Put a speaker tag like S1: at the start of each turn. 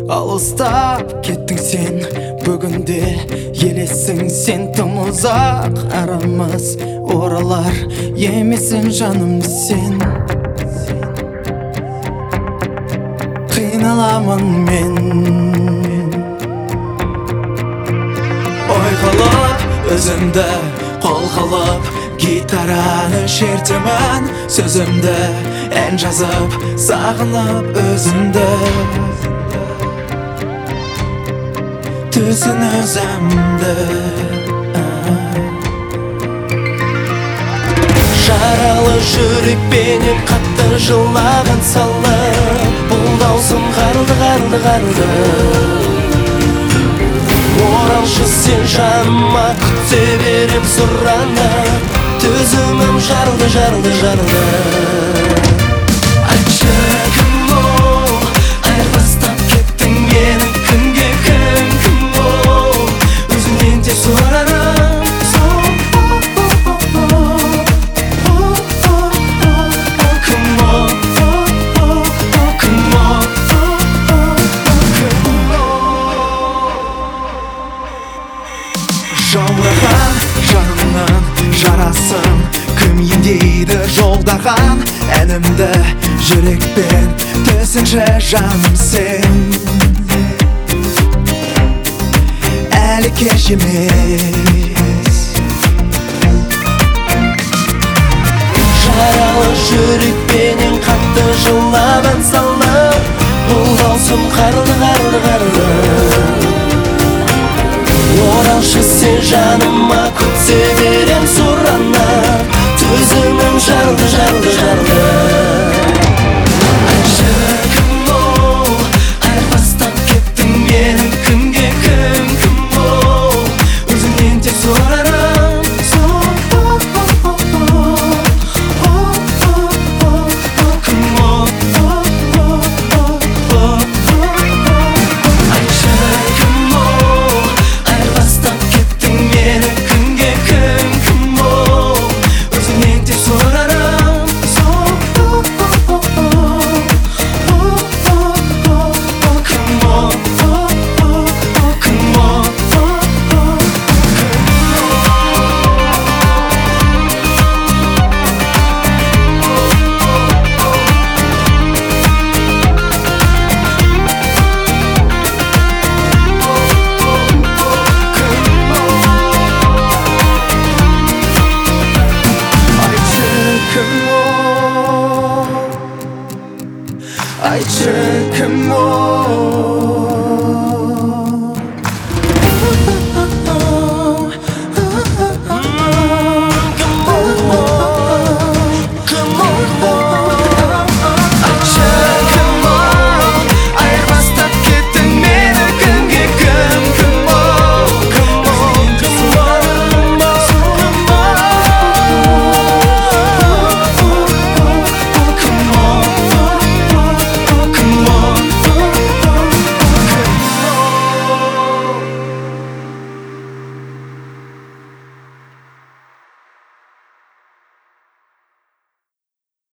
S1: Алыстап кеттің сен, бүгінде елесің сен. Тым ұзақ арамыз оралар емесін жанымды сен. Қиналамын мен, ой қылып өзімді қол қылып, гитараны шертемін сөзімді, ән жазып сағынып өзімді. Түсін өзімді жаралы жүрекпенен қатты жылаған салып, бұл даусым қарылды. Оралшы сен жаныма, күте берем сұранып, төзімім жарылды. Айтшы кім ол, айырбастап кеттің мені кімге, кім ол, өзіңнен тек сұрарым. Жаураған жанымның жарасын кім емдейді жолдаған әнімді жүрекпен түсінші жаным сен. Әлі кеш емес, жаралы жүрекпенен қатты жылап ән салып, бұл даусым қарылды. Оралшы сен жаныма, күте берем сұранып, төзімім жарылды. Айтшы кім ол, айырбастап кеттің мені кімге, кім ол, өзіңнен тек сұрарым. Айтшы кім ол,